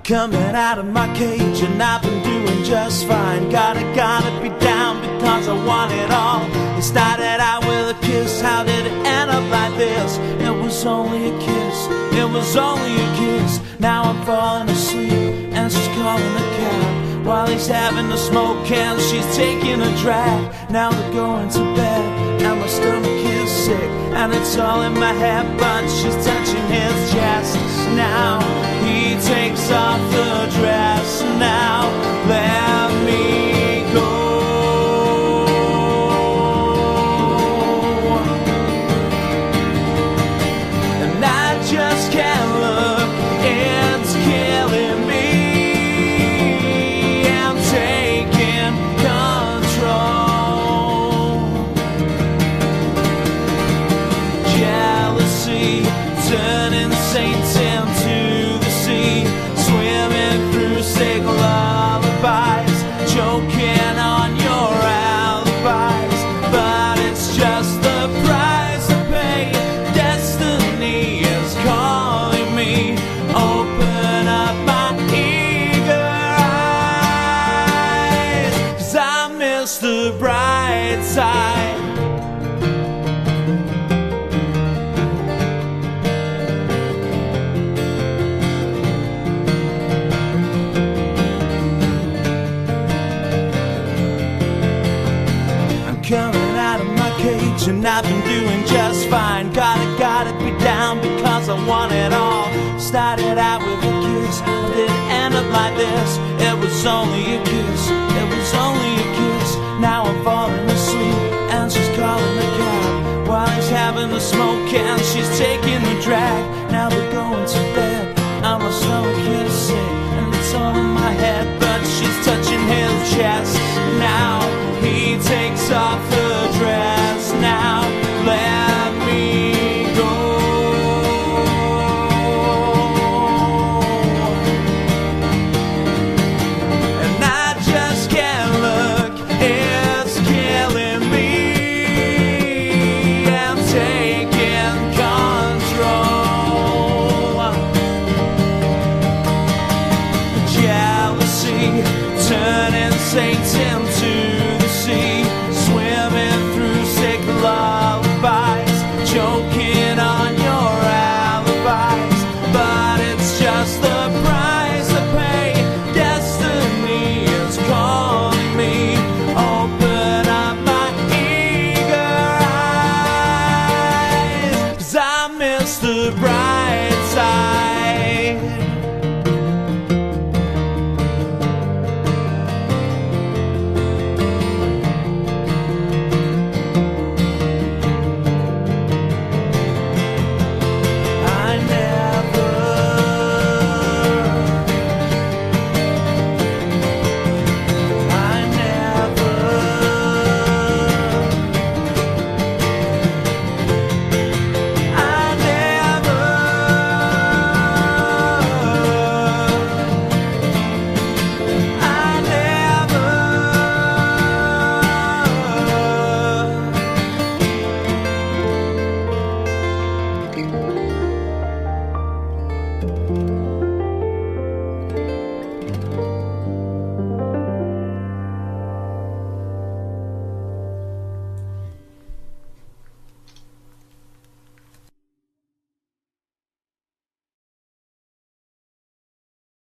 Coming out of my cage and I've been doing just fine. Gotta be down because I want it all. It started out with a kiss, how did it end up like this? It was only a kiss, it was only a kiss. Now I'm falling asleep and she's calling a cab while he's having a smoke and she's taking a drag. Now we're going to bed and my stomach is sick and it's all in my head, but she's touching his chest. Now he takes off the dress. Now let me go. And I just can't look, it's killing me. I'm taking control. Jealousy turning saints into the sea, swimming through sick lullabies, choking on your alibis. But it's just the price to pay. Destiny is calling me. Open up my eager eyes, 'cause I miss the bright side. Coming out of my cage and I've been doing just fine. Gotta be down because I want it all. Started out with a kiss, but it ended up like this. It was only a kiss, it was only a kiss. Now I'm falling asleep and she's calling a cab while he's having a smoke and she's taking the drag. Now we're going to bed and my stomach is sick and it's all in my head, but she's touching his chest. Now he takes off the dress. Now let me go. And I just can't look, it's killing me. I'm taking control. Jealousy turning saints into the sea, swimming through sick lullabies, choking on your alibis. But it's just the price to pay. Destiny is calling me. Open up my eager eyes, 'cause I miss the bright side.